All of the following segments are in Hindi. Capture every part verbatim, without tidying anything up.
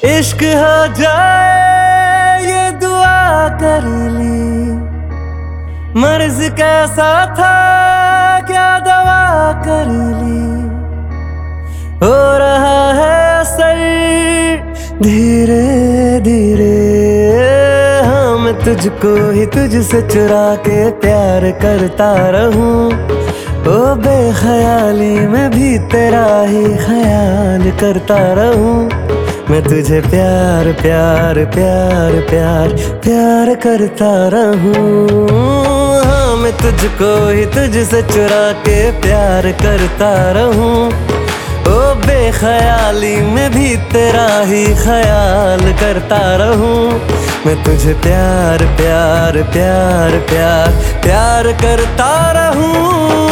इश्क हो जाए ये दुआ कर ली, मर्ज कैसा था क्या दवा कर ली। हो रहा है असर धीरे धीरे, हाँ मैं तुझको ही तुझसे चुरा के प्यार करता रहूं। ओ बेख्याली में भी तेरा ही ख्याल करता रहूं। मैं तुझे प्यार प्यार प्यार प्यार प्यार करता रहूं। हाँ मैं तुझको ही तुझसे चुरा के प्यार करता रहूं। ओ बेख्याली में भी तेरा ही ख्याल करता रहूं। मैं तुझे प्यार प्यार प्यार प्यार प्यार करता रहूं।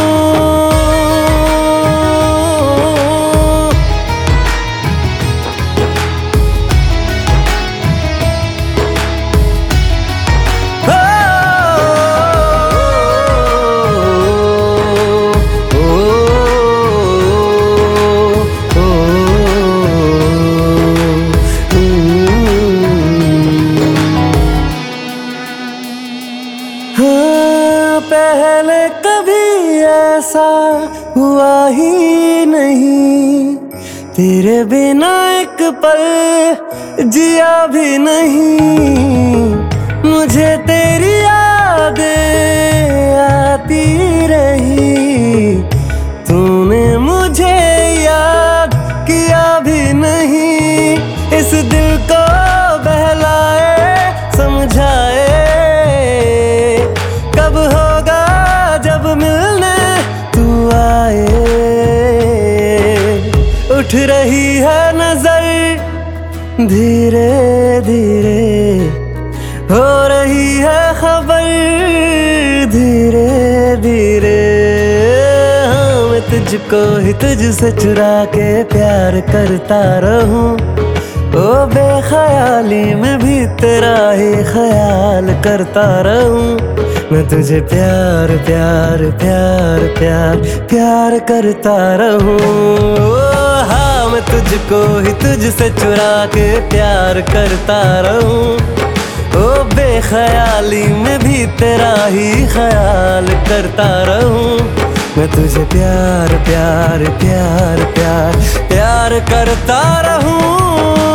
हाँ पहले कभी ऐसा हुआ ही नहीं, तेरे बिना एक पल जिया भी नहीं। मुझे तेरी यादें आती रही, तूने मुझे याद किया भी नहीं। इस दिल को बहलाए समझाए कब होगा जब मिलने तू आए। उठ रही है नजर धीरे धीरे, हो रही है खबर धीरे धीरे। हाँ मैं तुझको ही तुझसे चुरा के प्यार करता रहूं। ओ बेख्याली में भी तेरा ही ख्याल करता रहूं। मैं तुझे प्यार प्यार प्यार प्यार प्यार करता रहूं। ओ हाँ मैं तुझको ही तुझसे चुरा के प्यार करता रहूं। ओ बेख्याली में भी तेरा ही ख्याल करता रहूं। मैं तुझे प्यार प्यार प्यार प्यार प्यार करता रहूं।